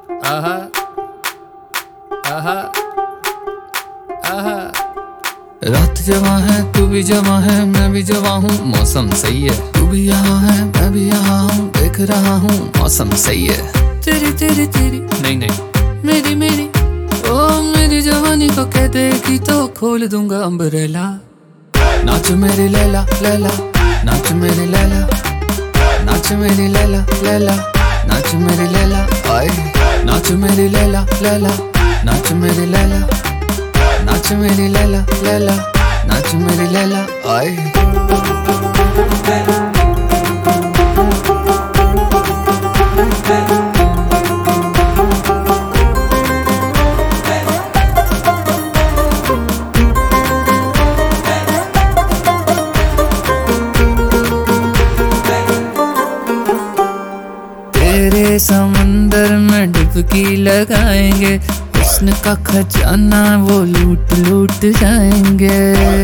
आहा आहा आहा। रात जवां है तू भी जवां है मैं भी जवां हूँ, मौसम सही है। तू भी यहाँ है मैं भी यहाँ हूँ, देख रहा हूँ मौसम सही है। तेरी तेरी तेरी नहीं नहीं मेरी मेरी, ओ मेरी जवानी को कह देगी तो खोल दूंगा अम्ब्रेला। नाच मेरी लैला लैला, नाच मेरी लैला, नाच मेरी लैला लैला, नाच मेरी लैला आए। नाच मेरी लैला लैला, नाच मेरी लैला, नाच मेरी लैला लैला, नाच मेरी लैला आए। तेरे समंदर में डुबकी लगाएंगे, हुस्न का खजाना वो लूट लूट जाएंगे।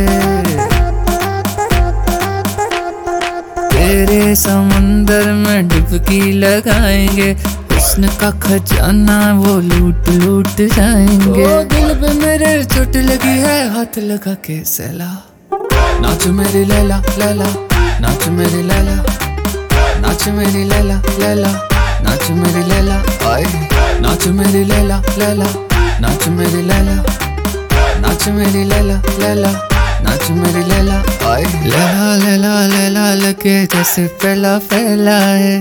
तेरे समंदर में डुबकी लगाएंगे, हुस्न का खजाना वो लूट लूट जाएंगे। ओ दिल पे मेरे चोट लगी है, हाथ लगा के सहला। नाच मेरी लैला लैला, नाच मेरी लैला, नाच मेरी लैला लैला, नाच मेरी लैला आए। नाच मेरी लैला लैला, नाच मेरी लैला, नाच मेरी लैला लैला, नाच मेरी लैला आए। लैला लैला लैला लगे जैसे फैला फैला है।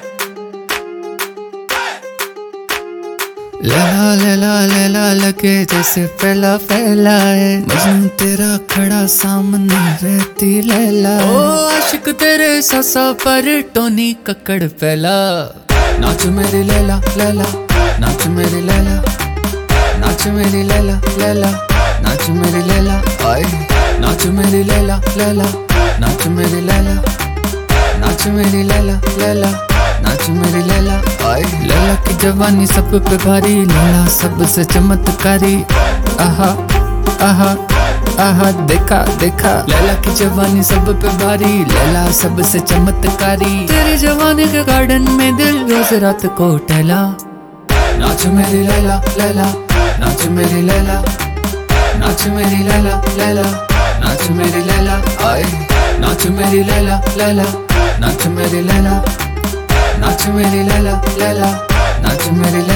लैला लैला लैला लगे जैसे फैला फैला है। मजनू तेरा खड़ा सामने रहती लैला। ओ आशिक तेरे ससा पर टोनी कक्कड़ फैला। नाच मेरी लैला लैला, नाच मेरी लैला, नाच मेरी लैला लैला, नाच मेरी लैला आए। नाच मेरी लैला लैला, नाच मेरी लैला, नाच मेरी लैला लैला, नाच मेरी लैला आए। लैला की जवानी सब पे भारी, लैला सबसे चमत्कारी। आहा आहा आहा देखा देखा, लैला की जवानी सब पे भारी, लैला सबसे चमत्कारी। तेरी जवानी के गार्डन में दिल रोज रात को टहला। नाच मेरी लैला लैला, नाच मेरी लैला, नाच मेरी लैला लैला, नाच मेरी लैला आए। नाच मेरी लैला लैला, नाच मेरी लैला, नाच मेरी लैला लैला, नाच मेरी